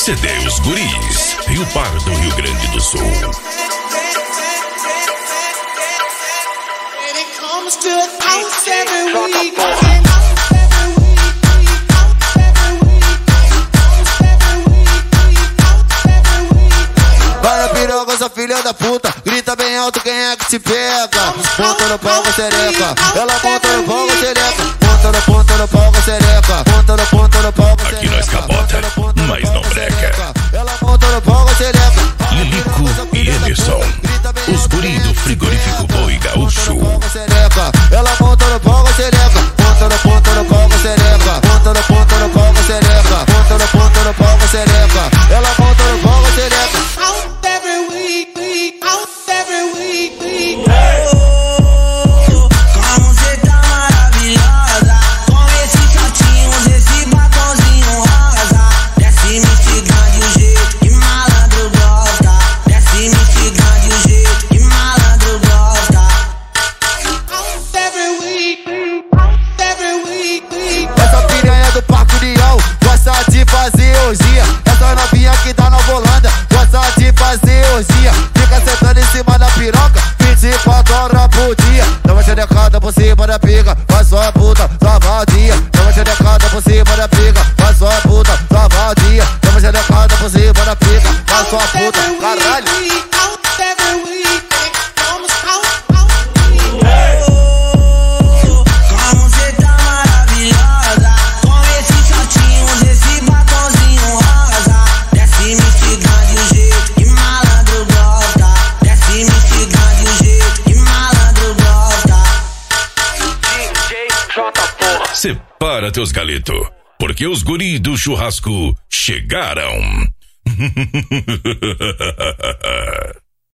CD Os Guris, Rio Pardo, Rio Grande do Sul. Para piroga, sua filha da puta, grita bem alto quem é que te pega. Ponta no pau, xereca, ela monta no pau, xereca. Ponta no pau, xereca, ponta no pau, xereca. Aqui nós cabota, mas não breca. Ela monta no pau, xereca. Lilico e Emerson, os guri do frigorífico Boi Gaúcho. Ela monta no pau, xereca. Ponta no pau, xereca. Ponta no pau, xereca. Ponta no pau, xereca. Ela monta no pau, xereca. Como cê tá maravilhosa, com esses shortinhos, esse batonzinho rosa. Desce me instigando de um jeito que malandro gosta. Desce me instigando de um jeito que malandro gosta. Essa piranha do Parque União gosta de fazer orgia. Essa novinha que tá na Holanda gosta de fazer orgia. Fica sentando em cima da piroca 24 horas por dia. Dá uma xerecada por cima da pica, faz sua puta, só vadia. Dá uma xerecada por cima da pica, faz sua puta, só vadia. Dá uma xerecada por cima da pica, faz sua puta, caralho. Como cê tá maravilhosa, com esses shortinhos, esse batonzinho rosa. Desce me instigando de um jeito que malandro gosta. Desce me instigando de um jeito que malandro gosta. DJ J, porra. Separa teus galetos, porque os guri do churrasco chegaram.